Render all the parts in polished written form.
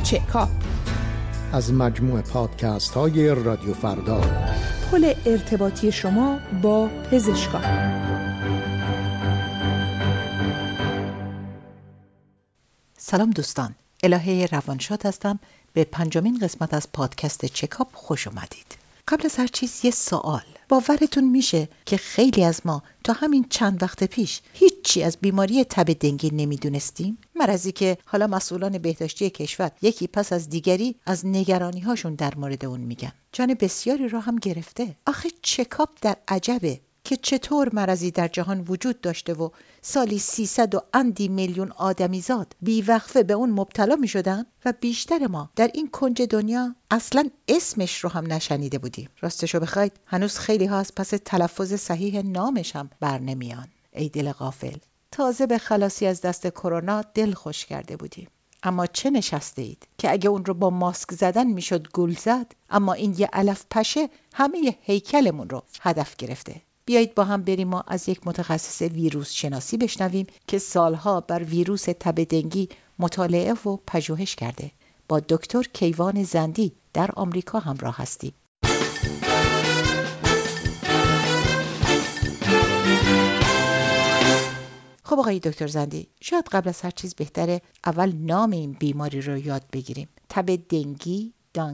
چکاپ، از مجموع پادکست های رادیو فردا. پل ارتباطی شما با پزشکان. سلام دوستان، الهه روانشاد هستم. به 5مین قسمت از پادکست چکاپ خوش اومدید. قبل از هر چیز یه سوال. باورتون میشه که خیلی از ما تا همین چند وقت پیش هیچی از بیماری تب دنگی نمیدونستیم؟ مرضی که حالا مسئولان بهداشتی کشور یکی پس از دیگری از نگرانی هاشون در مورد اون میگن. جان بسیاری را هم گرفته. آخه چکاپ در عجبه که چطور مرضی در جهان وجود داشته و سالی 300 و اندی میلیون آدمیزاد بیوقفه به اون مبتلا می شدن و بیشتر ما در این کنج دنیا اصلا اسمش رو هم نشنیده بودیم. راستشو بخواید هنوز خیلی ها از پس تلفظ صحیح نامش هم بر نمیان. ای دل غافل، تازه به خلاصی از دست کرونا دل خوش کرده بودیم. اما چه نشسته اید که اگه اون رو با ماسک زدن میشد گول زد، اما این یه علف پشه همه هیکلمون رو هدف گرفته. بیایید با هم بریم و از یک متخصص ویروس شناسی بشنویم که سالها بر ویروس تب دنگی مطالعه و پژوهش کرده. با دکتر کیوان زندی در آمریکا همراه هستیم. خب آقای دکتر زندی، شاید قبل از هر چیز بهتره اول نام این بیماری رو یاد بگیریم. تب دنگی،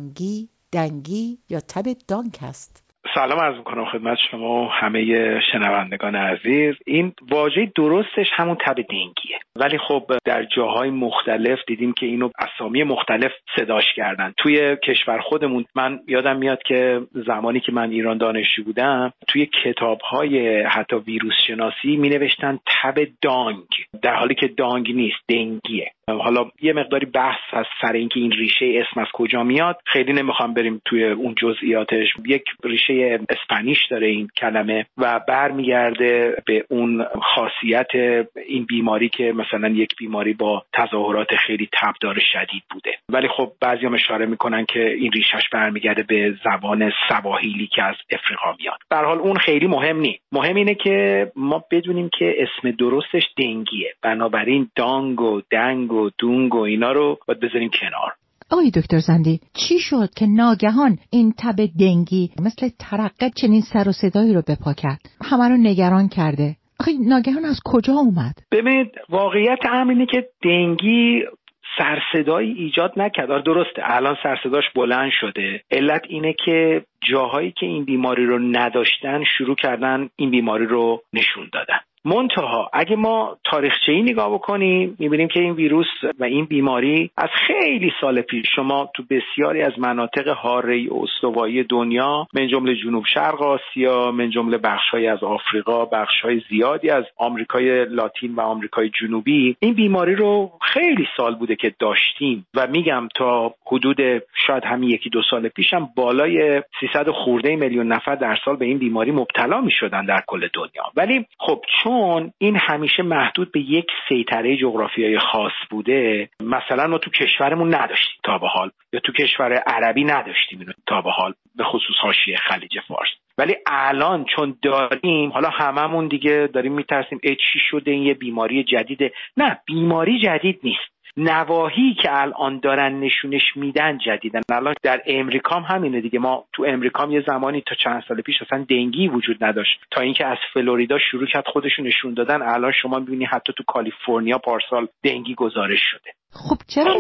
دنگی یا تب دانک هست؟ سلام عرض می‌کنم خدمت شما و همه شنوندگان عزیز. این واژه درستش همون تب دنگیه، ولی خب در جاهای مختلف دیدیم که اینو اسامی مختلف صداش کردن. توی کشور خودمون من یادم میاد که زمانی که من ایران دانشجو بودم توی کتاب‌های حتی ویروس شناسی می‌نوشتن تب دانگ، در حالی که دانگ نیست، دنگیه. حالا یه مقداری بحث از سر اینکه این ریشه اسم از کجا میاد خیلی نمیخوام بریم توی اون جزئیاتش. یک ریشه اسپانیش داره این کلمه و برمیگرده به اون خاصیت این بیماری که مثلا یک بیماری با تظاهرات خیلی تبدار شدید بوده، ولی خب بعضی‌ها اشاره میکنن که این ریشش برمیگرده به زبان سواحیلی که از افریقا میاد. به هر حال اون خیلی مهم نیست. مهم اینه که ما بدونیم که اسم درستش دنگیه، بنابراین دانگ و دنگ و دونگ و اینا رو باید بذاریم کنار. آقای دکتر زندی، چی شد که ناگهان این تب دنگی مثل ترقه چنین سر و صدایی رو به پا کرد؟ همه رو نگران کرده. آخه ناگهان از کجا اومد؟ ببینید، واقعیت امر اینه که دنگی سرصدایی ایجاد نکرد. درسته الان سرصداش بلند شده. علت اینه که جاهایی که این بیماری رو نداشتن شروع کردن این بیماری رو نشون دادن. منتها اگه ما تاریخچه‌ای نگاه بکنیم می‌بینیم که این ویروس و این بیماری از خیلی سال پیش شما تو بسیاری از مناطق حاره استوایی دنیا من جمله جنوب شرق آسیا، من جمله بخش‌های از آفریقا، بخش‌های زیادی از آمریکای لاتین و آمریکای جنوبی این بیماری رو خیلی سال بوده که داشتیم و میگم تا حدود شاید همین 1-2 سال پیش هم بالای 300 خورده میلیون نفر در سال به این بیماری مبتلا می‌شدن در کل دنیا. ولی خب چون این همیشه محدود به یک سیطره جغرافیایی خاص بوده، مثلا ما تو کشورمون نداشتیم تا به حال، یا تو کشور عربی نداشتیم اینو تا به حال، به خصوص حاشیه خلیج فارس. ولی الان چون داریم، حالا هممون دیگه داریم میترسیم چی شده، این یه بیماری جدیده. نه، بیماری جدید نیست. نواحی که الان دارن نشونش میدن جدیدن. الان در امریکا هم همینه دیگه. ما تو امریکا هم یه زمانی تا چند سال پیش اصلا دنگی وجود نداشت، تا اینکه از فلوریدا شروع کرد خودشون نشون دادن. الان شما میبینی حتی تو کالیفرنیا پارسال دنگی گزارش شده. خب چرا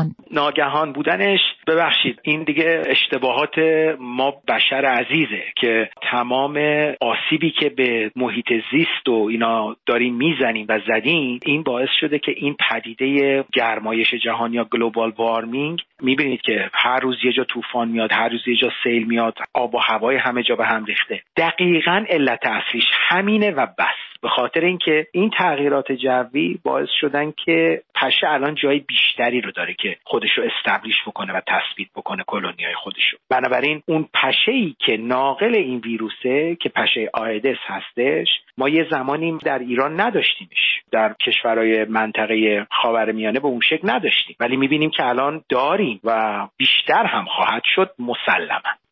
ناگهان بودنش؟ ببخشید، این دیگه اشتباهات ما بشر عزیزه که تمام آسیبی که به محیط زیست و اینا داریم میزنیم و زدیم، این باعث شده که این پدیده گرمایش جهانی یا گلوبال وارمینگ، میبینید که هر روز یه جا طوفان میاد، هر روز یه جا سیل میاد، آب و هوای همه جا به هم ریخته. دقیقاً علت اصلیش همینه و بس. به خاطر اینکه این تغییرات جوی باعث شدن که پشه الان جای بیشتری رو داره که خودشو استبلیش بکنه و تثبیت بکنه کلونیای خودشو. بنابراین اون پشه‌ای که ناقل این ویروسه که پشه آیدس هستش، ما یه زمانی در ایران نداشتیمش، در کشورهای منطقه خاورمیانه به اون شکل نداشتیم، ولی میبینیم که الان داریم و بیشتر هم خواهد شد مسلما.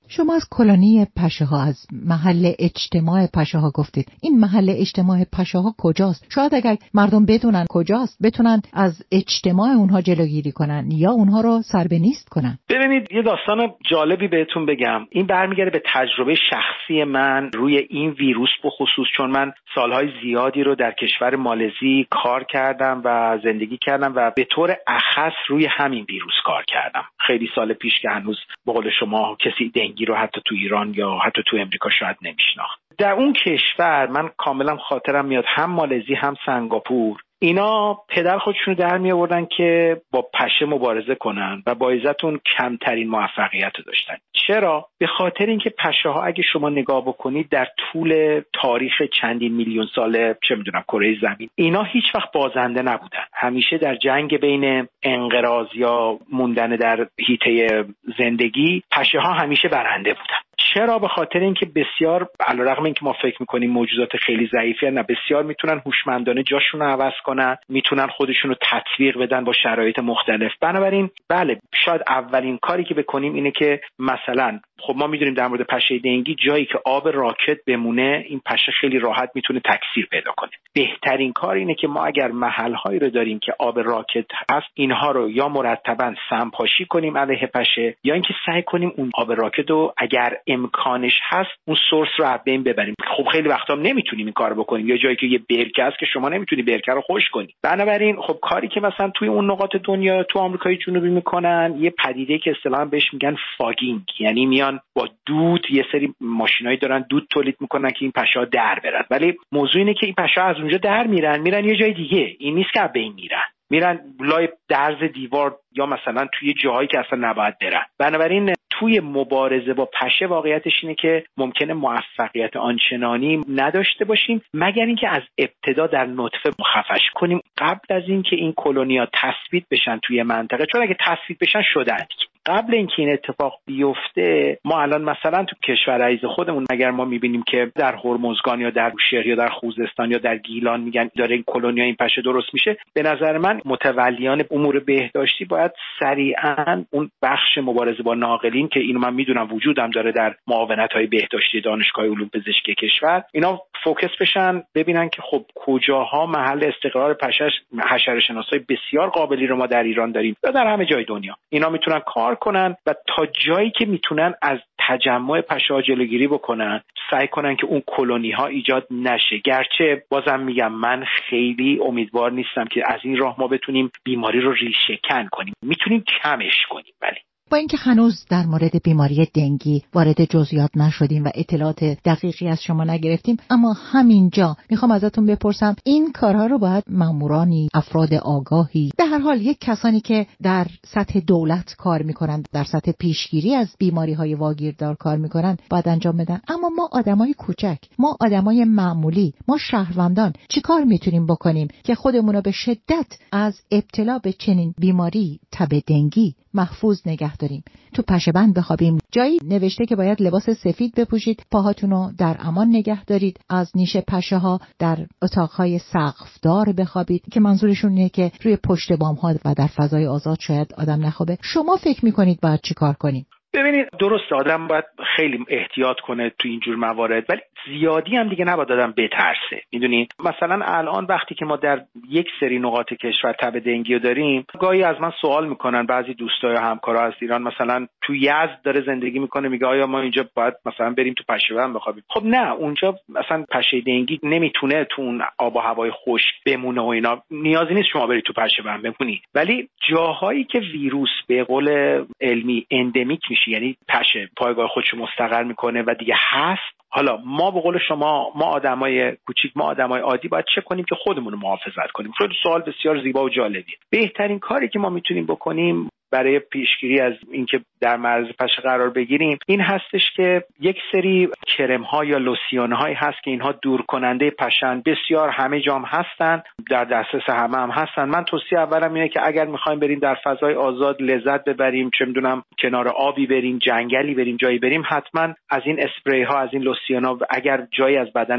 شما از کلونی پشه‌ها، از محل اجتماع پشه‌ها گفتید. این محل اجتماع پشه‌ها کجاست؟ شاید اگر مردم بدونن کجاست بتونن از اجتماع اونها جلوگیری کنن یا اونها رو سربنیست کنن. ببینید یه داستان جالبی بهتون بگم. این برمیگرده به تجربه شخصی من روی این ویروس بخصوص، چون من سالهای زیادی رو در کشور مالزی کار کردم و زندگی کردم و به طور اخص روی همین ویروس کار کردم. خیلی سال پیش که هنوز به قول شما کسی دنگی رو حتی تو ایران یا حتی تو امریکا شاید نمیشناخت. در اون کشور من کاملا خاطرم میاد هم مالزی هم سنگاپور اینا پدر خودشونو در می آوردن که با پشه مبارزه کنن و با عزتون کمترین موفقیت رو داشتن. چرا؟ به خاطر اینکه پشه ها اگه شما نگاه بکنید در طول تاریخ چندین میلیون سال چه میدونم کره زمین اینا هیچ وقت بازنده نبودن. همیشه در جنگ بین انقراض یا موندن در حیطه زندگی پشه ها همیشه برنده بودن. چرا؟ به خاطر اینکه بسیار علیرغم اینکه ما فکر میکنیم موجودات خیلی ضعیفی نه، بسیار میتونن هوشمندانه جاشون رو عوض کنن، میتونن خودشون رو تطبیق بدن با شرایط مختلف. بنابراین بله، شاید اولین کاری که بکنیم اینه که مثلا خب ما میدونیم در مورد پشه دنگی جایی که آب راکت بمونه این پشه خیلی راحت میتونه تکثیر پیدا کنه. بهترین کار اینه که ما اگر محلهایی رو داریم که آب راکت هست اینها رو یا مرتباً سمپاشی کنیم علیه پشه یا اینکه سعی کنیم اون آب راکت رو اگر امکانش هست اون سورس رو از بین ببریم. خب خیلی وقتا نمیتونیم این کارو بکنیم، یا جایی که یه برکه است که شما نمیتونی برکه رو خشک کنی. بنابراین خب کاری که مثلا توی اون نقاط دنیا تو آمریکای جنوبی میکنن یه پدیده که اصطلاحاً بهش میگن فاگینگ، یعنی میان با دود، یه سری ماشینایی دارن دود تولید میکنن که این پشه‌ها در برن. ولی موضوع اینه که این پشه‌ها از اونجا در میرن یه جای دیگه، این نیست که از بین میرن لای درز دیوار یا مثلا توی جاهایی که اصلا نباید برن. بنابراین توی مبارزه با پشه واقعیتش اینه که ممکنه موفقیت آنچنانی نداشته باشیم مگر اینکه از ابتدا در نطفه مخفش کنیم قبل از اینکه این کلونیا تثبیت بشن توی منطقه. چون اگه تثبیت بشن شدن، قبل اینکه این اتفاق بیفته ما الان مثلا تو کشور عزیز خودمون اگر ما میبینیم که در هرمزگان یا در بوشهر یا در خوزستان یا در گیلان میگن داره این کلونیا این پشه درست میشه، به نظر من متولیان امور بهداشتی باید سریعا اون بخش مبارزه با ناقلین که اینو من میدونم وجودم داره در معاونت‌های بهداشتی دانشگاه علوم پزشکی کشور، اینا فوکس بشن ببینن که خب کجاها محل استقرار پشه حشره‌شناسای بسیار قابلی رو ما در ایران داریم یا در همه جای دنیا. اینا میتونن کار کنن و تا جایی که میتونن از تجمع پشه‌ها جلوگیری بکنن، سعی کنن که اون کلونی ها ایجاد نشه. گرچه بازم میگم من خیلی امیدوار نیستم که از این راه ما بتونیم بیماری رو ریشه کن کنیم، میتونیم کمش کنیم. ولی با اینکه هنوز در مورد بیماری دنگی وارد جزئیات نشدیم و اطلاعات دقیقی از شما نگرفتیم، اما همینجا میخوام ازتون بپرسم این کارها رو باید مامورانی، افراد آگاهی، به هر حال یک کسانی که در سطح دولت کار میکنن، در سطح پیشگیری از بیماری‌های واگیردار کار میکنن باید انجام بدن. اما ما آدمای کوچک، ما آدمای معمولی، ما شهروندان چی کار میتونیم بکنیم که خودمون رو به شدت از ابتلا به چنین بیماری تب دنگی محفوظ نگه داریم؟ تو پشه بند بخوابیم. جایی نوشته که باید لباس سفید بپوشید، پاهاتونو در امان نگه دارید، از نیش پشه ها در اتاقهای سقفدار بخوابید که منظورشون اینه که روی پشت بام ها و در فضای آزاد شاید آدم نخوابه. شما فکر میکنید باید چی کار کنیم؟ ببینید درسته آدم باید خیلی احتیاط کنه تو اینجور موارد، ولی زیادی هم دیگه نباید آدم بترسه. میدونید مثلا الان وقتی که ما در یک سری نقاط کشور تب دنگی رو داریم، گاهی از من سوال میکنن بعضی دوستای و همکارا از ایران، مثلا تو یزد داره زندگی میکنه، میگه آیا ما اینجا باید مثلا بریم تو پشه بند بخوابیم؟ خب نه، اونجا مثلا پشه دنگی نمیتونه تو اون آب و هوای خشک بمونه و اینا، نیازی نیست شما برید تو پشه بند بمونی. ولی جاهایی که ویروس به قول علمی اندمیک میشه، یعنی پشه پایگاه خودش مستقر میکنه و دیگه هست، حالا ما به قول شما، ما آدمای کوچیک، ما آدمای عادی باید چه کنیم که خودمون رو محافظت کنیم؟ خیلی سوال بسیار زیبا و جالبیه. بهترین کاری که ما میتونیم بکنیم برای پیشگیری از اینکه در معرض پشه قرار بگیریم این هستش که یک سری کرم ها یا لوسیون هایی هست که اینها دور کننده پشن، بسیار همه جام هستن، در دسترس همه هم هستن. من توصیه اولم اینه که اگر میخوایم بریم در فضای آزاد لذت ببریم، چه میدونم کنار آبی بریم، جنگلی بریم، جایی بریم، حتما از این اسپری ها، از این لوسیون ها اگر جایی از بدنمون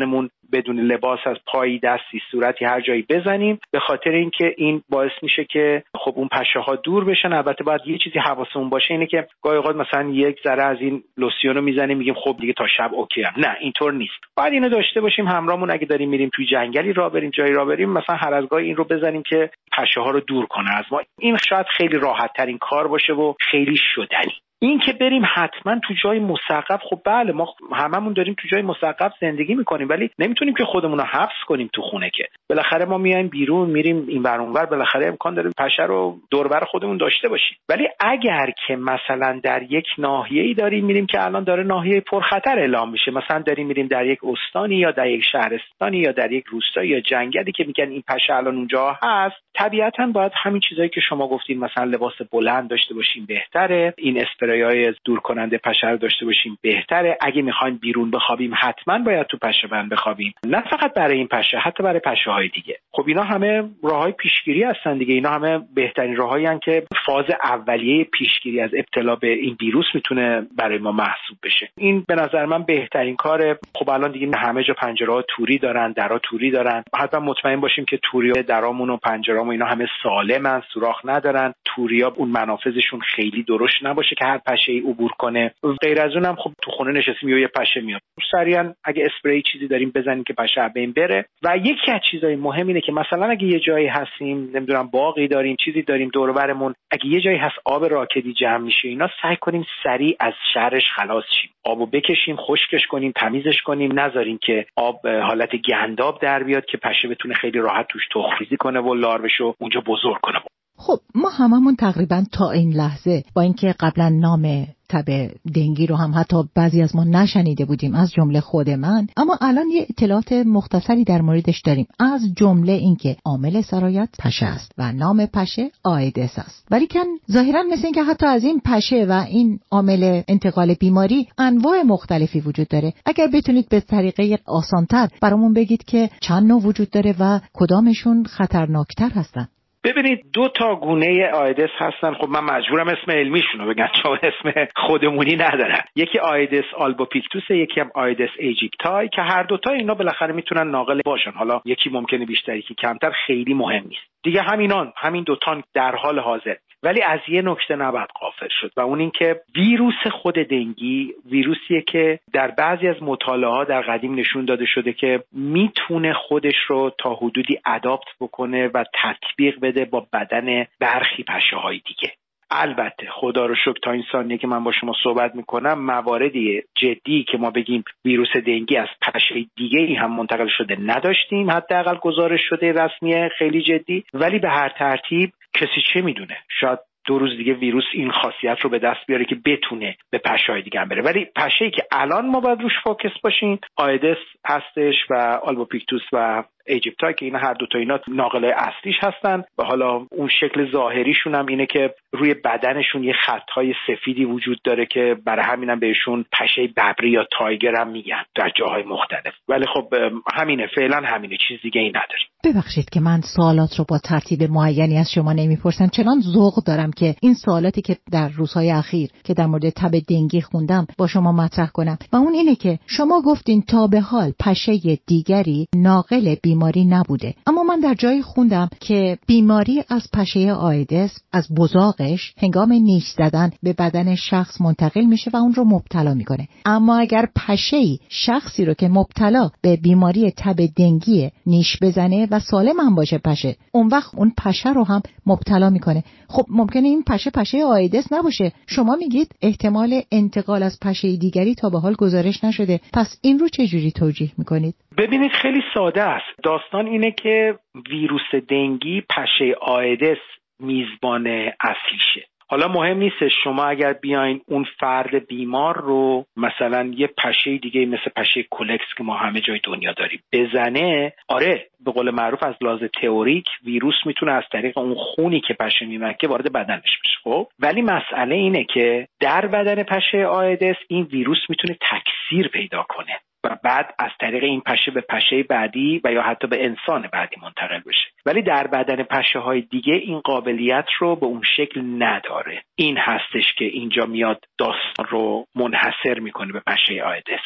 بدون لباس از پایی، دستی، صورتی، هر جایی بزنیم، به خاطر اینکه این باعث میشه که خب اون پشه ها دور بشن. البته باید یه چیزی حواسمون باشه، اینه که گاهی اوقات مثلا یک ذره از این لوسیون رو میزنیم میگیم خب دیگه تا شب اوکی ام. نه، اینطور نیست. باید اینو داشته باشیم همراهمون. اگه داریم میریم توی جنگلی راه بریم، جایی راه بریم، مثلا هر از گاهی این رو بزنیم که پشه ها رو دور کنه از ما. این شاید خیلی راحت ترین کار باشه و خیلی شدنی. این که بریم حتما تو جای مصقب، خب بله ما هممون داریم تو جای مصقب زندگی میکنیم، ولی نمیتونیم که خودمون رو حبس کنیم تو خونه. که بالاخره ما میایم بیرون، میریم این ور اون ور، بالاخره امکان داره پشه رو دور و بر خودمون داشته باشیم. ولی اگر که مثلا در یک ناحیه‌ای داریم میریم که الان داره ناحیه پرخطر اعلام میشه، مثلا داریم میریم در یک استانی یا در یک شهرستانی یا در یک روستایی یا جنگلی که میگن این پشه الان اونجا هست، طبیعتاً باید همین چیزایی که شما گفتین، مثلا لباس بلند داشته باشیم بهتره، این اسپریای دور کننده پشه رو داشته باشیم بهتره. اگه میخوایم بیرون بخوابیم حتما باید تو پشه بند بخوابیم، نه فقط برای این پشه، حتی برای پشه های دیگه. خب اینا همه راههای پیشگیری هستن دیگه. اینا همه بهترین راههایی هستن که فاز اولیه پیشگیری از ابتلا به این ویروس میتونه برای ما محسوب بشه. این به نظر من بهترین کاره. خب الان دیگه همه جا پنجره‌ها توری دارن، درها توری دارن. حتما مطمئن باشیم که توری درامون و پنجره‌مون اینا همه سالمن، سوراخ ندارن. توریا اون منافذشون خیلی درشت نباشه که هر پشه‌ای عبور کنه. غیر از اونم خب تو خونه نشستیم یه پشه میاد، سریعا اگه اسپری چیزی داریم بزنیم که پشه از بین بره. و یکی از چیزای مهم اینه که مثلا اگه یه جایی هستیم، نمیدونم باغی داریم، چیزی داریم دور و برمون، اگه یه جایی هست آب راکدی جمع میشه، اینا سعی کنیم سریع از شرش خلاص شیم. آبو بکشیم، خشکش کنیم، تمیزش کنیم، نذاریم که آب حالت گنداب در بیاد که پشه بتونه خیلی راحت توش تخم‌ریزی کنه و لاروشو اونجا بزرگ کنه. خب ما هممون تقریبا تا این لحظه، با اینکه قبلا نام تب دنگی رو هم حتی بعضی از ما نشنیده بودیم، از جمله خود من، اما الان یه اطلاعات مختصری در موردش داریم. از جمله اینکه عامل سرایت پشه است و نام پشه آیدس است. ولیکن ظاهرا مثل اینکه حتی از این پشه و این عامل انتقال بیماری انواع مختلفی وجود داره. اگر بتونید به طریقه آسان‌تر برامون بگید که چند نوع وجود داره و کدامشون خطرناکتر هستن. ببینید 2 گونه آیدس هستن. خب من مجبورم اسم علمیشون رو بگم چون اسم خودمونی ندارن. یکی آیدس آلبوپیکتوس، یکی هم آیدس ایجیپتای، که هر دوتا اینا بالاخره میتونن ناقل باشن. حالا یکی ممکنه بیشتر، یکی کمتر، خیلی مهم نیست دیگه. همین دوتا در حال حاضر. ولی از یه نکته نباید غافل شد و اون این که ویروس خود دنگی ویروسیه که در بعضی از مطالعات در قدیم نشون داده شده که میتونه خودش رو تا حدودی اداپت بکنه و تطبیق بده با بدن برخی پشه‌های دیگه. البته خدا رو شکر تا این ثانیه که من با شما صحبت میکنم مواردی جدی که ما بگیم ویروس دنگی از پشه دیگه ای هم منتقل شده نداشتیم، حداقل گزارش شده رسمی خیلی جدی. ولی به هر ترتیب کسی چه میدونه، شاید 2 روز دیگه ویروس این خاصیت رو به دست بیاره که بتونه به پشه‌های دیگه هم بره. ولی پشه‌ای که الان ما باید روش فوکس باشیم آیدس هستش و آلبوپیکتوس و ایجیپتای که اینا هر دوتا اینا ناقل اصلیش هستن. و حالا اون شکل ظاهریشون هم اینه که روی بدنشون یه خطهای سفیدی وجود داره که برای همینم بهشون پشه ببری یا تایگر هم میگن در جاهای مختلف. ولی خب همینه، فعلا همینه، چیز دیگه ای نداریم. ببخشید که من سوالات رو با ترتیب معینی از شما نمیپرسم، چنان ذوق دارم که این سوالاتی که در روزهای اخیر که در مورد تب دنگی خوندم با شما مطرح کنم. و اون اینه که شما گفتین تا به حال پشه دیگری ناقل بیماری نبوده، اما من در جایی خوندم که بیماری از پشه آیدس از بزاقش هنگام نیش زدن به بدن شخص منتقل میشه و اون رو مبتلا میکنه. اما اگر پشه‌ای شخصی رو که مبتلا به بیماری تب دنگی نیش بزنه و سالم هم باشه پشه، اون وقت اون پشه رو هم مبتلا میکنه. خب ممکنه این پشه آیدس نباشه. شما میگید احتمال انتقال از پشه دیگری تا به حال گزارش نشده، پس این رو چجوری توجیه میکنید؟ ببینید خیلی ساده است. داستان اینه که ویروس دنگی پشه آیدس میزبان اصلیشه. حالا مهم نیست شما اگر بیاین اون فرد بیمار رو مثلا یه پشه دیگه مثل پشه کولکس که ما همه جای دنیا داریم بزنه، آره به قول معروف از لحاظ تئوریک ویروس میتونه از طریق اون خونی که پشه میمکه وارد بدنش بشه. خب ولی مسئله اینه که در بدن پشه آیدس این ویروس میتونه تکثیر پیدا کنه و بعد از طریق این پشه به پشه بعدی و یا حتی به انسان بعدی منتقل بشه. ولی در بدن پشه‌های دیگه این قابلیت رو به اون شکل نداره. این هستش که اینجا میاد داستان رو منحصر میکنه به پشه آیدس.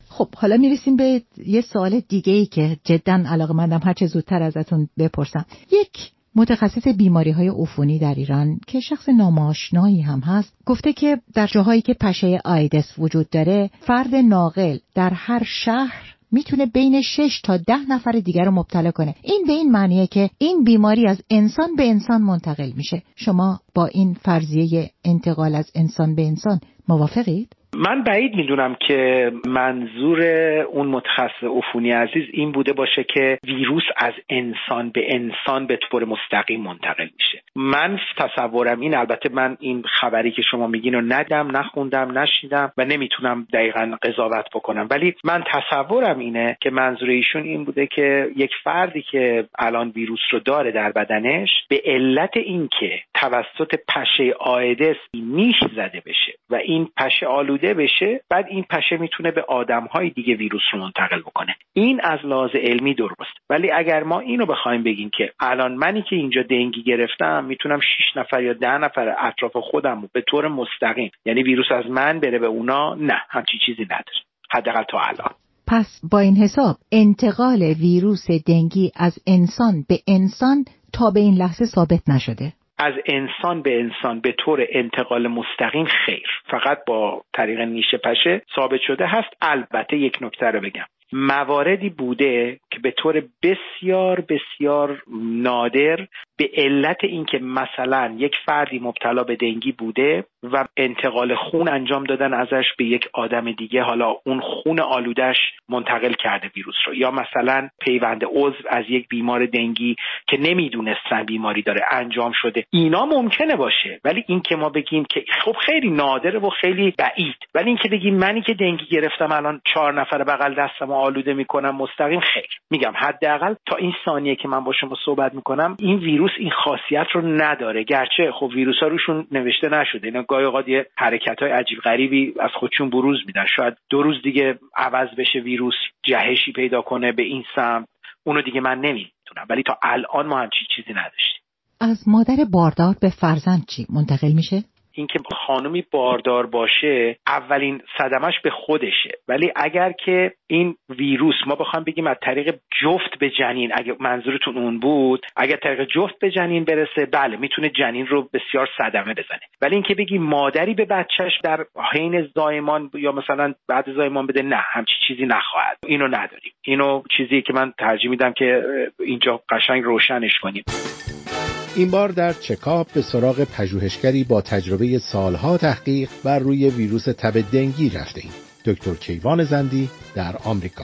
خب حالا میرسیم به یه سوال دیگه‌ای که جداً علاقه‌مندم هر چه زودتر ازتون بپرسم. یک متخصص بیماری‌های عفونی در ایران که شخص ناماشنایی هم هست گفته که در جاهایی که پشه آیدس وجود داره فرد ناقل در هر شهر میتونه بین 6 تا 10 نفر دیگر رو مبتلا کنه. این به این معنیه که این بیماری از انسان به انسان منتقل میشه. شما با این فرضیه انتقال از انسان به انسان موافقید؟ من بعید میدونم که منظور اون متخصص عفونی عزیز این بوده باشه که ویروس از انسان به انسان به طور مستقیم منتقل میشه. من تصورم این، البته من این خبری که شما میگین رو ندیدم، نخوندم، نشنیدم و نمیتونم دقیقاً قضاوت بکنم، ولی من تصورم اینه که منظور ایشون این بوده که یک فردی که الان ویروس رو داره در بدنش به علت اینکه توسط پشه آیدس نیش زده بشه و این پشه آلوده بشه، بعد این پشه میتونه به آدم‌های دیگه ویروس رو منتقل بکنه. این از لحاظ علمی درست، ولی اگر ما اینو بخوایم بگیم که الان منی که اینجا دنگی گرفتم میتونم 6 نفر یا 10 نفر اطراف خودم رو به طور مستقیم، یعنی ویروس از من بره به اونا، نه، همچین چیزی نداره، حداقل تا الان. پس با این حساب انتقال ویروس دنگی از انسان به انسان تا به این لحظه ثابت نشده. از انسان به انسان به طور انتقال مستقیم خیر، فقط با طریق نیش پشه ثابت شده هست. البته یک نکته رو بگم، مواردی بوده که به طور بسیار بسیار نادر به علت اینکه مثلا یک فردی مبتلا به دنگی بوده و انتقال خون انجام دادن ازش به یک آدم دیگه، حالا اون خون آلودش منتقل کرده ویروس رو، یا مثلا پیوند عضو از یک بیمار دنگی که نمیدونستن بیماری داره انجام شده. اینا ممکنه باشه، ولی این که ما بگیم که خب خیلی نادره و خیلی بعید، ولی این که بگیم منی که دنگی گرفتم الان 4 نفر بغل دستم آلوده میکنم مستقیم، خیر. میگم حداقل تا این ثانیه که من با شما صحبت میکنم این ویروس این خاصیت رو نداره، گرچه خب ویروس‌ها روشون نوشته نشده، اینا گاهی اوقات یه حرکت‌های عجیب غریبی از خودشون بروز میدن، شاید 2 روز دیگه عوض بشه ویروس، جهشی پیدا کنه به این سمت، اونو دیگه من نمیدونم، ولی تا الان ما همچین چیزی نداشتیم. از مادر باردار به فرزند چی منتقل میشه؟ اینکه خانومی باردار باشه اولین صدمش به خودشه، ولی اگر که این ویروس ما بخوام بگیم از طریق جفت به جنین، اگه منظورتون اون بود، اگر طریق جفت به جنین برسه، بله میتونه جنین رو بسیار صدمه بزنه، ولی اینکه بگی مادری به بچهش در حین زایمان یا مثلا بعد زایمان بده، نه، همچین چیزی نخواهد. اینو نداریم. اینو چیزی که من ترجیح میدم که اینجا قشنگ روشنش کنیم. این بار در چکاپ به سراغ پژوهشگری با تجربه سالها تحقیق بر روی ویروس تب دنگی رفتیم. دکتر کیوان زندی در آمریکا.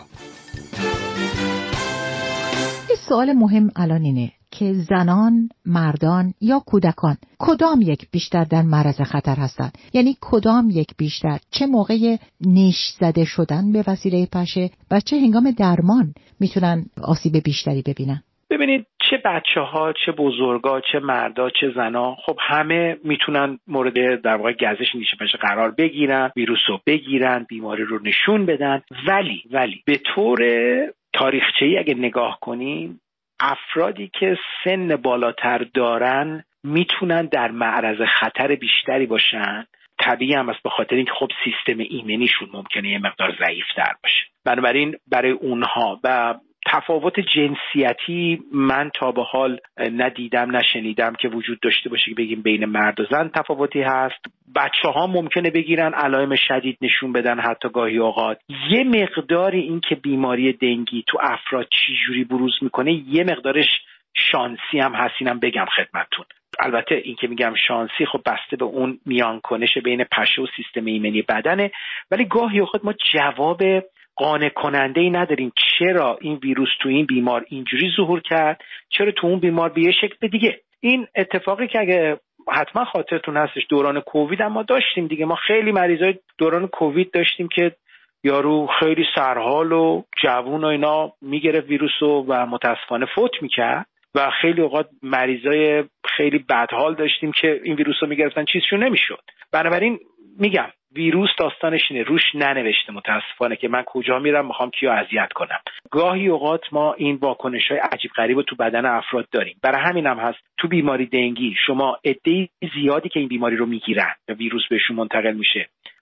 این سوال مهم الان اینه که زنان، مردان یا کودکان کدام یک بیشتر در معرض خطر هستند؟ یعنی کدام یک بیشتر، چه موقع نیش زده شدن به وسیله پشه و چه هنگام درمان میتونن آسیب بیشتری ببینن؟ ببینید، چه بچه‌ها، چه بزرگا، چه مردا، چه زنا، خب همه میتونن مورد در واقع گزش نیش پشه قرار بگیرن، ویروس رو بگیرن، بیماری رو نشون بدن. ولی به طور تاریخچه‌ای اگه نگاه کنیم، افرادی که سن بالاتر دارن میتونن در معرض خطر بیشتری باشن. طبیعی هم است، به خاطر اینکه خب سیستم ایمنیشون ممکنه یه مقدار ضعیف‌تر باشه. بنابراین برای اونها و تفاوت جنسیتی من تا به حال ندیدم، نشنیدم که وجود داشته باشه که بگیم بین مرد و زن تفاوتی هست. بچه‌ها ممکنه بگیرن، علائم شدید نشون بدن، حتی گاهی اوقات یه مقداری این که بیماری دنگی تو افراد چی جوری بروز میکنه یه مقدارش شانسی هم هستینم بگم خدمتتون. البته این که میگم شانسی خب بسته به اون میان کنش بین پشه و سیستم ایمنی بدنه، ولی گاهی اوقات ما جواب قانع کننده ای نداریم چرا این ویروس تو این بیمار اینجوری ظهور کرد، چرا تو اون بیمار به یه شکل دیگه. این اتفاقی که اگه حتما خاطرتون هستش دوران کووید هم ما داشتیم دیگه، ما خیلی مریضای دوران کووید داشتیم که یارو خیلی سرحال و جوون و اینا میگرفت ویروسو و متاسفانه فوت میکرد، و خیلی اوقات مریضای خیلی بدحال داشتیم که این ویروسو میگرفتن چیزشون نمیشد. بنابراین میگم ویروس داستانش اینه، روش ننوشته متاسفانه که من کجا میرم میخوام کیو اذیت کنم. گاهی اوقات ما این واکنش‌های عجیب غریب رو تو بدن افراد داریم. برای همین هم هست تو بیماری دنگی شما عده زیادی که این بیماری رو میگیرن و ویروس بهشون منتقل میشه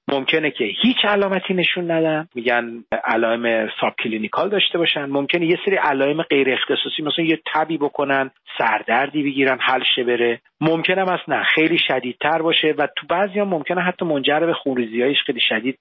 ممکنه که هیچ علامتی نشون ندن، میگن علائم ساب کلینیکال داشته باشن، ممکنه یه سری علائم غیر اختصاصی مثلا یه تبی بکنن، سردردی بگیرن، حل شه بره، ممکنه هم نه خیلی شدیدتر باشه و تو بعضی‌ها ممکنه حتی منجر به خونریزی‌های خیلی شدید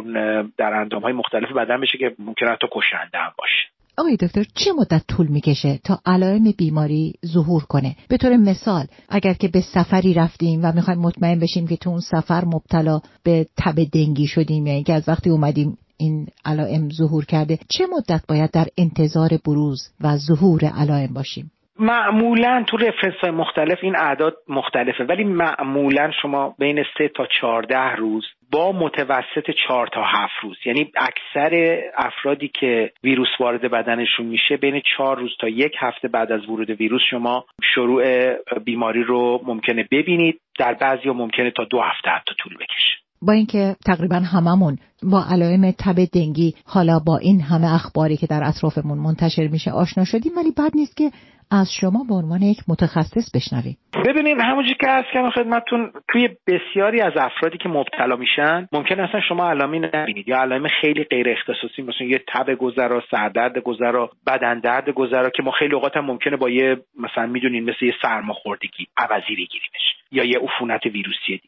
در اندام‌های مختلف بدن بشه که ممکنه حتی کشنده هم باشه. آقای دکتر چه مدت طول میکشه تا علائم بیماری ظهور کنه؟ به طور مثال اگر که به سفری رفتیم و میخوایم مطمئن بشیم که تو اون سفر مبتلا به تب دنگی شدیم، یعنی که از وقتی اومدیم این علائم ظهور کرده، چه مدت باید در انتظار بروز و ظهور علائم باشیم؟ معمولاً تو رفرنس‌های مختلف این اعداد مختلفه، ولی معمولاً شما بین 3 تا 14 روز با متوسط 4 تا 7 روز، یعنی اکثر افرادی که ویروس وارد بدنشون میشه بین 4 روز تا 1 هفته بعد از ورود ویروس شما شروع بیماری رو ممکنه ببینید. در بعضی‌ها ممکنه تا 2 هفته حتی طول بکشه. با اینکه تقریبا هممون با علائم تب دنگی حالا با این همه اخباری که در اطرافمون منتشر میشه آشنا شدیم، ولی بد نیست که از شما به عنوان یک متخصص بشنویم. ببینید همونجوری که عرض کردم خدمتتون، توی بسیاری از افرادی که مبتلا میشن ممکن اصلا شما علائمی نبینید یا علائم خیلی غیر اختصاصی مثلا یه تب گذرا، سردرد گذرا، بدن درد گذرا که ما خیلی اوقات هم ممکنه با یه مثلا میدونین مثل یه سرماخوردگی عوضی بگیریمش یا یه عفونت ویروسی دیگه.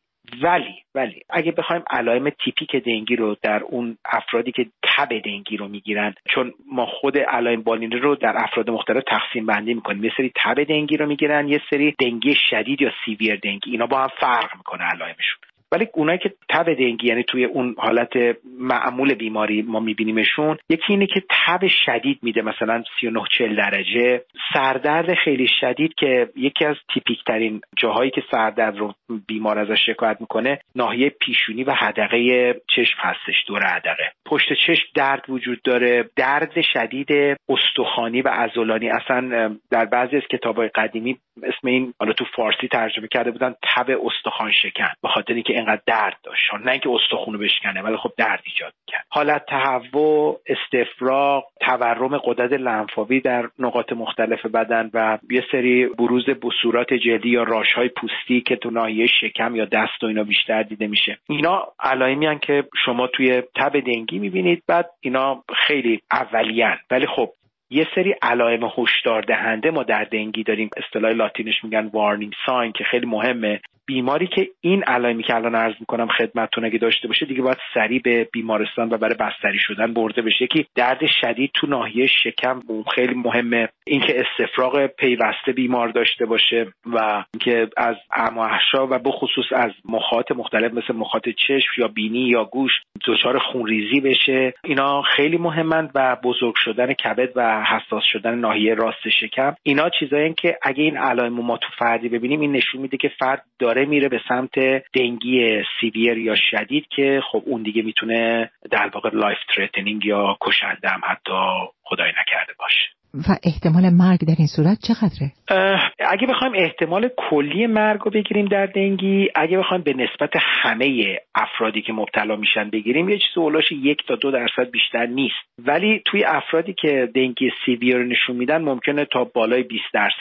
ولی اگه بخوایم علائم تیپیک دنگی رو در اون افرادی که تب دنگی رو میگیرن، چون ما خود علائم بالینی رو در افراد مختلف تقسیم بندی میکنیم، یه سری تب دنگی رو میگیرن، یه سری دنگی شدید یا سیویر دنگی، اینا با هم فرق میکنه علائمشون. ولی اونایی که تب دنگی یعنی توی اون حالت معمول بیماری ما میبینیمشون، یکی اینه که تب شدید میده، مثلا 39-40 درجه، سردرد خیلی شدید که یکی از تیپیک ترین جاهایی که سردرد رو بیمار ازش شکایت میکنه ناحیه پیشونی و حدقه چشم هستش، دور حدقه. پشت چشم درد وجود داره، درد شدید استخوانی و عضلانی. اصلا در بعضی از کتاب‌های قدیمی اسم این حالا تو فارسی ترجمه کرده بودن تب استخوان شکن، به خاطر اینکه اینقدر درد داشت، نه اینکه استخونو بشکنه ولی خب درد ایجاد کرد. حالت تهوع، استفراغ، تورم غدد لنفاوی در نقاط مختلف بدن و یه سری بروز بصورات جلدی یا راش‌های پوستی که تو ناحیه شکم یا دست و اینا بیشتر دیده میشه. اینا علائمی هستن که شما توی تب دنگی میبینید. بعد اینا خیلی اولیان، ولی خب یه سری علائم هشدار دهنده ما در دنگی داریم، اصطلاح لاتینش میگن وارنینگ ساین، که خیلی مهمه. بیماری که این علائمی که الان عرض میکنم خدمتتون اگه داشته باشه دیگه باید سریع به بیمارستان و برای بستری شدن برده بشه. یکی درد شدید تو ناحیه شکم، خیلی مهمه. اینکه استفراغ پیوسته بیمار داشته باشه و اینکه از اعماق‌ها و به خصوص از مخاط مختلف مثل مخاط چشم یا بینی یا گوش دچار خونریزی بشه. اینا خیلی مهمن و بزرگ شدن کبد و حساس شدن ناحیه راست شکم. اینا چیزایین که اگه این علائم ما تو فردی ببینیم این نشون میده که فرد داره میره به سمت دنگی سیویر یا شدید که خب اون دیگه میتونه در واقع لایف تریتنینگ یا کشنده هم حتی خدای نکرده باشه. و احتمال مرگ در این صورت چقدره؟ اگه بخوایم احتمال کلی مرگ رو بگیریم در دنگی، اگه بخوایم به نسبت همه افرادی که مبتلا میشن بگیریم، یه چیز اولش 1 تا 2% بیشتر نیست. ولی توی افرادی که دنگی سیویر نشون میدن ممکنه تا بالای 20%،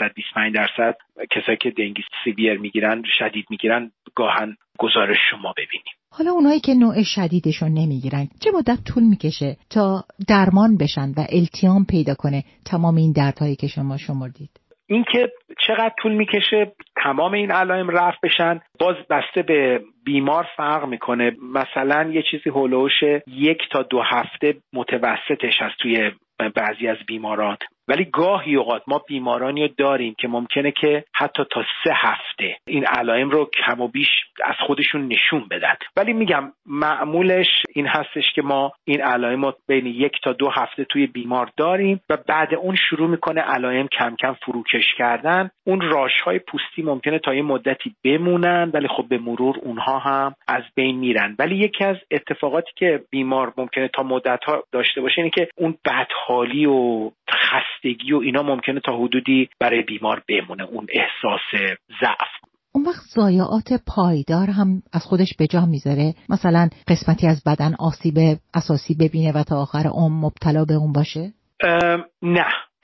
25% کسایی که دنگی سیویر میگیرن، شدید میگیرن، گاهن گزارش شما ببینیم. حالا اونایی که نوع شدیدشون نمیگیرن چه مدت طول میکشه تا درمان بشن و التیام پیدا کنه تمام این دردهایی که شما شمردید؟ این که چقدر طول میکشه تمام این علائم رفع بشن باز بسته به بیمار فرق میکنه. مثلا یه چیزی هولوش 1 تا 2 هفته متوسطش هست توی بعضی از بیماران، ولی گاهی اوقات ما بیمارانی داریم که ممکنه که حتی تا 3 هفته این علائم رو کم و بیش از خودشون نشون بدن. ولی میگم معمولش این هستش که ما این علائم رو بین 1 تا 2 هفته توی بیمار داریم و بعد اون شروع میکنه علائم کم کم فروکش کردن. اون راش‌های پوستی ممکنه تا یه مدتی بمونن ولی خب به مرور اونها هم از بین میرن. ولی یکی از اتفاقاتی که بیمار ممکنه تا مدت‌ها داشته باشه اینه که اون بدحالی و خستگی و اینا ممکنه تا حدودی برای بیمار بمونه، اون احساس ضعف. اون وقت ضایعات پایدار هم از خودش به جا میذاره، مثلا قسمتی از بدن آسیب اساسی ببینه و تا آخر عمر مبتلا به اون باشه؟ نه،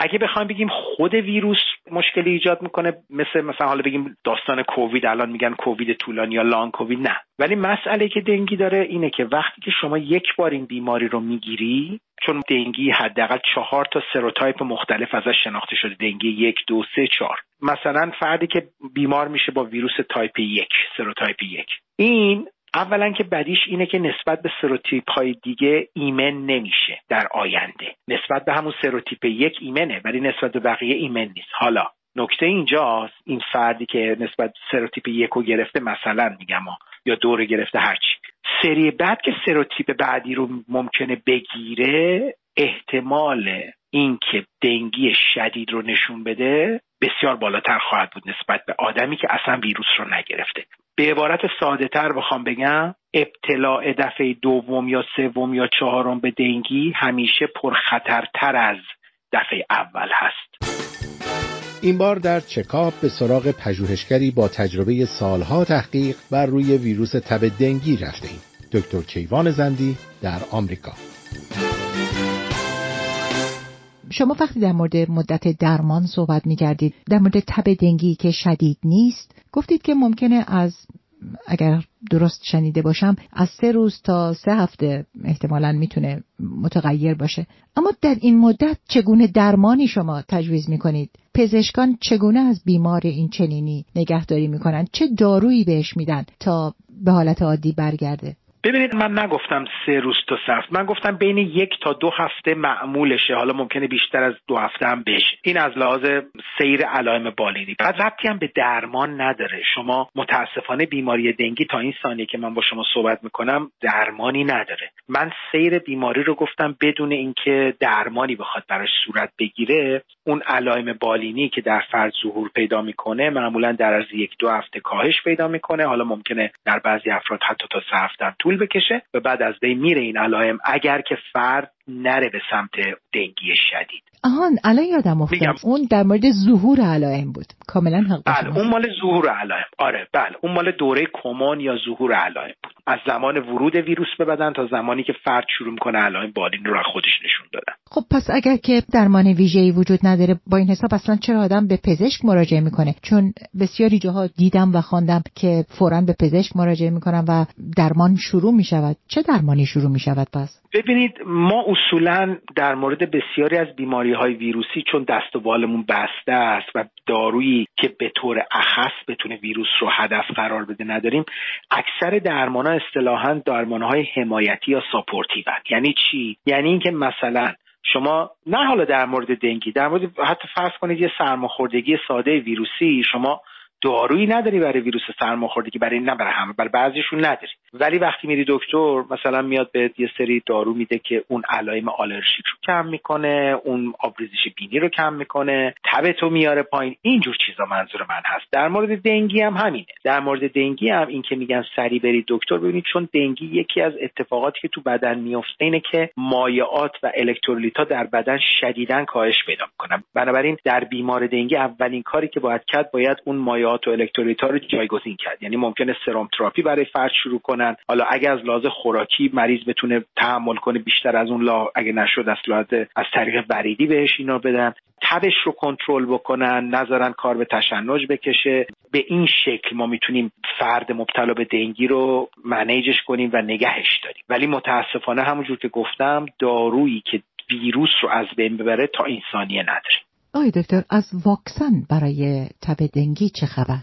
اگه بخوایم بگیم خود ویروس مشکلی ایجاد میکنه، مثلا حالا بگیم داستان کووید، الان میگن کووید طولانی یا لانگ کووید، نه. ولی مسئله که دنگی داره اینه که وقتی که شما یک بار این بیماری رو میگیری، چون دنگی حداقل 4 تا سروتایپ مختلف ازش شناخته شده، دنگی 1 2 3 4. مثلا فردی که بیمار میشه با ویروس تایپ 1، سروتایپ 1، این اولا که بدیش اینه که نسبت به سروتیپ های دیگه ایمن نمیشه در آینده. نسبت به همون سروتیپ 1 ایمنه ولی نسبت به بقیه ایمن نیست. حالا نکته اینجاست، این فردی که نسبت سروتیپ 1 رو گرفته، مثلا میگم یا 2 رو گرفته، هرچی، سری بعد که سروتیپ بعدی رو ممکنه بگیره، احتمال این که دنگی شدید رو نشون بده بسیار بالاتر خواهد بود نسبت به آدمی که اصلا ویروس رو نگرفته. به عبارت ساده تر بخوام بگم، ابتلاع دفعه 2 یا 3 یا 4 به دنگی همیشه پرخطرتر از دفعه اول هست. این بار در چکاپ به سراغ پژوهشگری با تجربه سالها تحقیق بر روی ویروس تب دنگی رفتیم. دکتر کیوان زندی در آمریکا. شما وقتی در مورد مدت درمان صحبت می‌کردید، در مورد تب دنگی که شدید نیست، گفتید که ممکنه از، اگر درست شنیده باشم، از 3 روز تا 3 هفته احتمالاً میتونه متغیر باشه. اما در این مدت چگونه درمانی شما تجویز میکنید؟ پزشکان چگونه از بیمار این چنینی نگهداری میکنن؟ چه دارویی بهش میدن تا به حالت عادی برگرده؟ ببینید، من نگفتم 3 روز تا 3 هفته، من گفتم بین 1 تا 2 هفته معمولشه. حالا ممکنه بیشتر از 2 هفته هم بشه. این از لحاظ سیر علائم بالینی. بعد ربطی هم به درمان نداره. شما متاسفانه بیماری دنگی تا این ثانیه که من با شما صحبت میکنم درمانی نداره. من سیر بیماری رو گفتم بدون اینکه درمانی بخواد براش صورت بگیره. اون علائم بالینی که در فرد ظهور پیدا میکنه معمولا در عرض 1-2 هفته کاهش پیدا میکنه. حالا ممکنه در بعضی افراد حتی تا 3 هفته هم طول بکشه و بعد از بین میره این علائم، اگر که فرد نره به سمت دنگی شدید. الان یادم افتاد اون در مورد ظهور علائم بود. کاملا حق داشتم. بله، اون مال ظهور علائم. آره بله، اون مال دوره کمان یا ظهور علائم بود. از زمان ورود ویروس به بدن تا زمانی که فرد شروع میکنه علائم بالین رو خودش نشون دادن. خب پس اگر که درمان ویژه‌ای وجود نداره، با این حساب اصلا چرا آدم به پزشک مراجعه میکنه؟ چون بسیاری جاها دیدم و خواندم که فوراً به پزشک مراجعه میکنن و درمان شروع میشود. چه درمانی شروع میشود پس؟ ببینید، ما اصولاً در مورد بسیاری از بیماری‌های ویروسی چون دست و بالمون بسته است و دارویی که به طور اخص بتونه ویروس رو هدف قرار بده نداریم، اکثر درمان‌ها اصطلاحاً درمان‌های حمایتی یا ساپورتیو. یعنی چی؟ یعنی اینکه مثلا شما نه حالا در مورد دنگی، در مورد حتی فرض کنید یه سرماخوردگی ساده ویروسی، شما دارویی نداری برای ویروس سرماخوردگی، برای نه برای همه، برای بعضیشون نداری. ولی وقتی میری دکتر مثلا میاد به یه سری دارو میده که اون علائم آلرژیک رو کم میکنه، اون آبریزش بینی رو کم میکنه، تبتو میاره پایین، اینجور چیزا منظور من هست. در مورد دنگی هم همینه. در مورد دنگی هم این که میگن سری برید دکتر، ببینید چون دنگی یکی از اتفاقاتی که تو بدن میفته اینه که مایعات و الکترولیت‌ها در بدن شدیداً کاهش پیدا میکنن. بنابراین در بیمار دنگی اولین کاری که باید اون مایعات و الکترولیت‌ها رو جایگزین کرد. یعنی ممکنه سرم تراپی برای فرد شروع کنن. حالا اگه از لحاظ خوراکی مریض بتونه تحمل کنه بیشتر از اون اگه نشد از طریق وریدی بهش اینا بدن. تبش رو کنترل بکنن، نذارن کار به تشنج بکشه. به این شکل ما میتونیم فرد مبتلا به دنگی رو منیجش کنیم و نگهش داریم. ولی متاسفانه همونجور که گفتم دارویی که ویروس رو از بین ببره تا این ثانیه نداریم. آقای دکتر، از واکسن برای تب دنگی چه خبر؟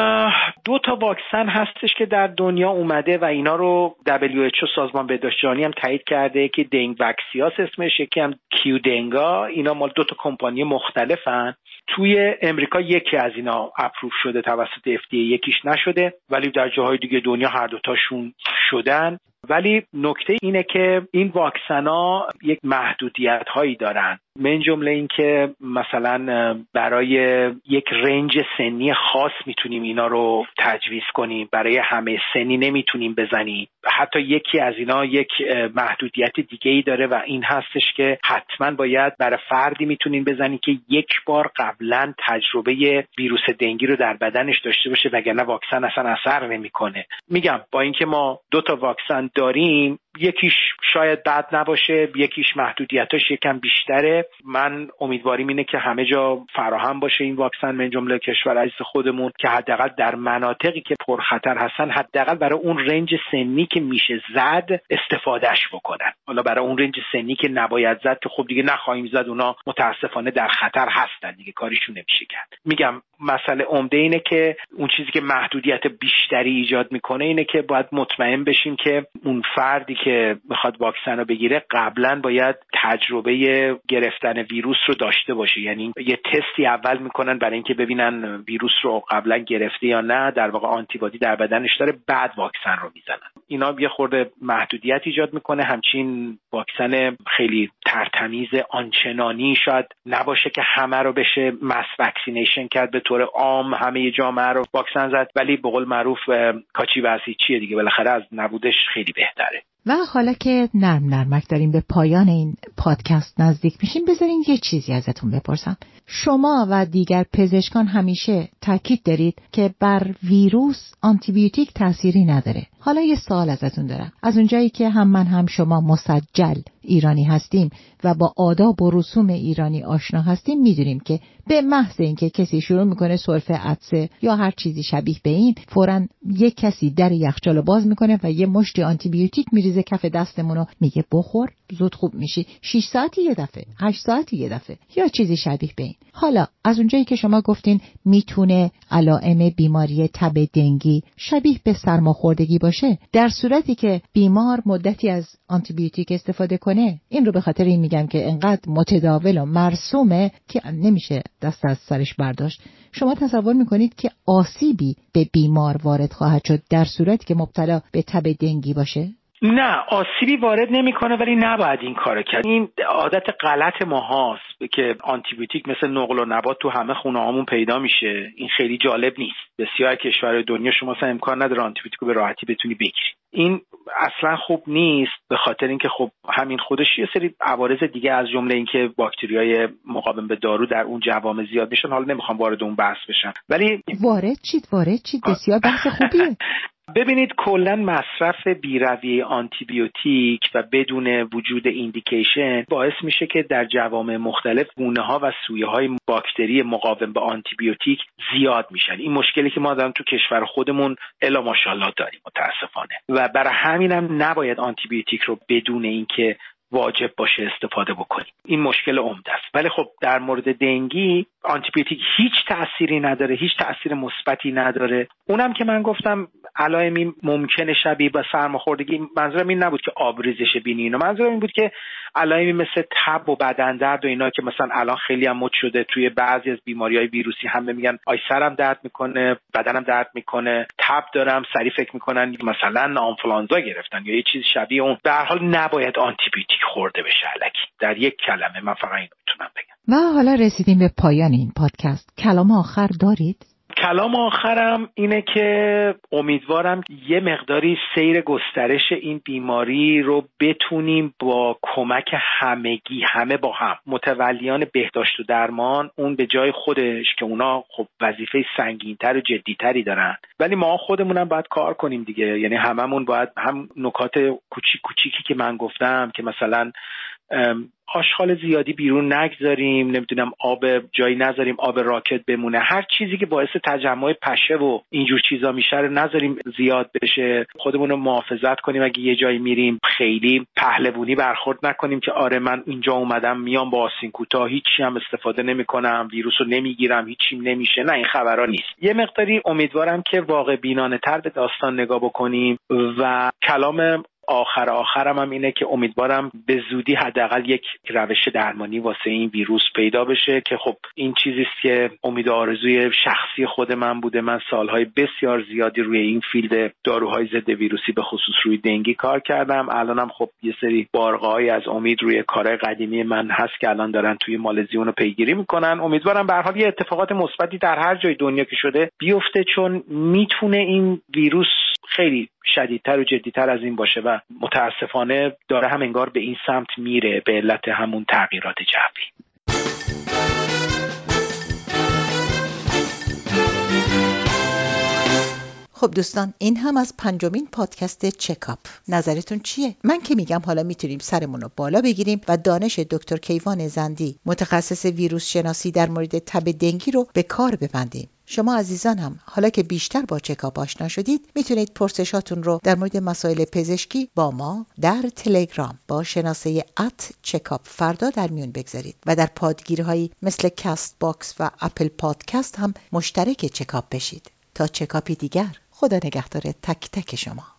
2 تا واکسن هستش که در دنیا اومده و اینا رو WHO سازمان بهداشت جهانی هم تایید کرده که دنگ واکسیاس اسمش، یکی هم کیو دنگا. اینا مال 2 تا کمپانی مختلفن. توی امریکا یکی از اینا اپروو شده توسط FDA، یکیش نشده، ولی در جاهای دیگه دنیا هر 2 تاشون شدن. ولی نکته اینه که این واکسن‌ها یک محدودیت هایی دارن، من جمله این که مثلا برای یک رنج سنی خاص میتونیم اینا رو تجویز کنیم، برای همه سنی نمیتونیم بزنیم. حتی یکی از اینا یک محدودیت دیگه ای داره و این هستش که حتما باید برای فردی میتونیم بزنیم که یک بار قبلا تجربه ویروس دنگی رو در بدنش داشته باشه، وگرنه واکسن اصلا اثر نمیکنه. میگم با اینکه ما 2 تا واکسن داریم، یکیش شاید بد نباشه، یکیش محدودیتاش یکم بیشتره، که من امیدواریم اینه که همه جا فراهم باشه این واکسن، من جمله کشور عزیز خودمون، که حداقل در مناطقی که پرخطر هستن حداقل برای اون رنج سنی که میشه زد استفادهش بکنن. حالا برای اون رنج سنی که نباید زد که خب دیگه نخواهیم زد، اونا متاسفانه در خطر هستن دیگه، کاریشون نمیشه کرد. میگم مسئله عمده اینه که اون چیزی که محدودیت بیشتری ایجاد میکنه اینه که باید مطمئن بشیم که اون فردی که میخواد واکسن رو بگیره قبلا باید تجربه گرفتن ویروس رو داشته باشه. یعنی یه تستی اول میکنن برای اینکه ببینن ویروس رو قبلا گرفته یا نه، در واقع آنتیبادی در بدنش داره، بعد واکسن رو میزنن. اینا یه خورده محدودیت ایجاد میکنه. همچین واکسن خیلی ترتمیز آنچنانی شاید نباشه که همه رو بشه مس واکسینیشن کرد، به طور عام همه جامعه رو واکسن زد، ولی به قول معروف کاچی بسی چیه دیگه، بالاخره از نبودش خیلی بهتره. و حالا که نرمک داریم به پایان این پادکست نزدیک میشیم، بذارین یه چیزی ازتون بپرسم. شما و دیگر پزشکان همیشه تاکید دارید که بر ویروس آنتیبیوتیک تأثیری نداره. حالا یه سوال ازتون دارم. از اونجایی که هم من هم شما مسجل ایرانی هستیم و با آداب و رسوم ایرانی آشنا هستیم، میدونیم که به محض اینکه کسی شروع میکنه سرفه عطسه یا هر چیزی شبیه به این، فوراً یک کسی در یخچال باز میکنه و یه مشتی آنتیبیوتیک میریزه کف دستمونو، میگه بخور زود خوب میشی، 6 ساعتی یه دفعه، 8 ساعتی یه دفعه، یا چیزی شبیه به این. حالا از اونجایی که شما گفتین میتونه علائم بیماری تب دنگی شبیه به سرماخوردگی باشه، در صورتی که بیمار مدتی از آنتیبیوتیک استفاده کنه، این رو به خاطر این میگم که انقدر متداول و مرسومه که نمیشه دست از سرش برداشت. شما تصور میکنید که آسیبی به بیمار وارد خواهد شد در صورتی که مبتلا به تب دنگی باشه؟ نه، آسیبی وارد نمیکنه، ولی نباید این کارو کرد. این عادت غلط ما هاست که آنتیبیوتیک مثل نقل و نبات تو همه خونه‌هامون پیدا میشه. این خیلی جالب نیست. بسیار کشورهای دنیا شما اصلا امکان نداره آنتیبیوتیک رو به راحتی بتونی بگیری. این اصلا خوب نیست، به خاطر اینکه خب همین خودش یه سری عوارض دیگه از جمله اینکه باکتریای مقاوم به دارو در اون جوامع زیاد میشن. حالا نمیخوام وارد اون بحث بشم، ولی وارد چید بسیار بحث خوبیه. ببینید کلا مصرف بی‌رویه آنتیبیوتیک و بدون وجود ایندیکیشن باعث میشه که در جوامع مختلف گونه‌ها و سویه‌های باکتری مقاوم به آنتیبیوتیک زیاد میشن. این مشکلی که ما داریم تو کشور خودمون الا ماشاءالله داریم متاسفانه، و برای همینم نباید آنتیبیوتیک رو بدون اینکه واجب باشه استفاده بکنیم. این مشکل عمده است. ولی خب در مورد دنگی آنتیبیوتیک هیچ تأثیری نداره، هیچ تأثیر مثبتی نداره. اونم که من گفتم علائمی ممکنه شبیه به سرماخوردگی، منظورم این نبود که آبریزش بینی اینا، منظورم این بود که علائمی مثل تب و بدن درد و اینا که مثلا الان خیلی هم مد شده توی بعضی از بیماری‌های ویروسی، هم میگن آی سرم درد میکنه، بدنم درد میکنه، تب دارم، سریع فکر میکنن مثلا آنفولانزا گرفتن یا یه چیز شبیه اون. به هر حال نباید آنتیبیوتیک خورده بشه الکی. در یک کلمه من فقط اینو میتونم بگم. و حالا رسیدیم به پایان این پادکست. کلام آخر دارید؟ کلام آخرم اینه که امیدوارم یه مقداری سیر گسترش این بیماری رو بتونیم با کمک همه با هم، متولیان بهداشت و درمان، اون به جای خودش که اونا خب وظیفه سنگین‌تر و جدی‌تری دارن، ولی ما خودمونم باید کار کنیم دیگه. یعنی هممون باید هم نکات کوچیکی که من گفتم که مثلا آشغال زیادی بیرون نگذاریم، نمیدونم آب جایی نذاریم آب راکت بمونه، هر چیزی که باعث تجمع پشه و اینجور چیزا میشه رو نذاریم زیاد بشه، خودمون رو محافظت کنیم. اگه یه جایی میریم خیلی پهلوونی برخورد نکنیم که آره من اینجا اومدم میام با آستین کوتاه هیچی هم استفاده نمیکنم، ویروس رو نمیگیرم، هیچیم نمیشه. نه، این خبرا نیست. یه مقداری امیدوارم که واقع بینانه تر به داستان نگاه بکنیم. و کلام آخرم هم اینه که امیدوارم به زودی حداقل یک روش درمانی واسه این ویروس پیدا بشه، که خب این چیزیست که امید و آرزوی شخصی خود من بوده. من سالهای بسیار زیادی روی این فیلد داروهای ضد ویروسی به خصوص روی دنگی کار کردم. الانم خب یه سری بارقه‌ای از امید روی کارهای قدیمی من هست که الان دارن توی مالزی اونو پیگیری میکنن. امیدوارم به هر حال یه اتفاقات مثبتی در هر جای دنیا که شده بیفته، چون میتونه این ویروس خیلی شدیدتر و جدیتر از این باشه و متاسفانه داره هم انگار به این سمت میره به علت همون تغییرات جوی. خب دوستان، این هم از 5مین پادکست چکاپ. نظرتون چیه؟ من که میگم حالا میتونیم سرمون رو بالا بگیریم و دانش دکتر کیوان زندی، متخصص ویروس شناسی در مورد تب دنگی رو به کار ببندیم. شما عزیزان هم حالا که بیشتر با چکاپ آشنا شدید، میتونید پرسشاتون رو در مورد مسائل پزشکی با ما در تلگرام با شناسه @چکاپ فردا در میون بگذارید و در پادگیرهایی مثل کست باکس و اپل پادکست هم مشترک چکاپ بشید. تا چکاپی دیگر، خدا نگهدار تک تک شما.